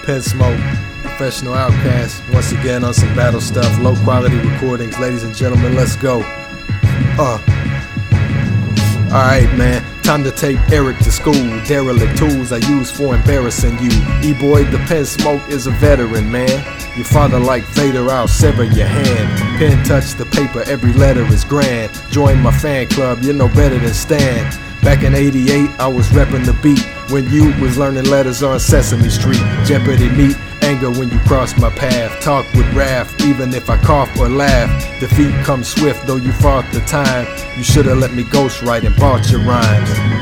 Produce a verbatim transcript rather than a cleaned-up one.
Pen Smoke, Professional Outcast, once again on some battle stuff, low quality recordings. Ladies and gentlemen, let's go. Uh. Alright, man, time to take Eric to school. Derelict tools I use for embarrassing you. E-boy, the Pen Smoke is a veteran, man. Your father like Vader, I'll sever your hand. Pen touch the paper, every letter is grand. Join my fan club, you're no better than Stan. Back in eighty-eight, I was repping the beat when you was learning letters on Sesame Street. Jeopardy meet, anger when you cross my path. Talk with wrath, even if I cough or laugh. Defeat comes swift, though you fought the time. You should've let me ghostwrite and bought your rhymes.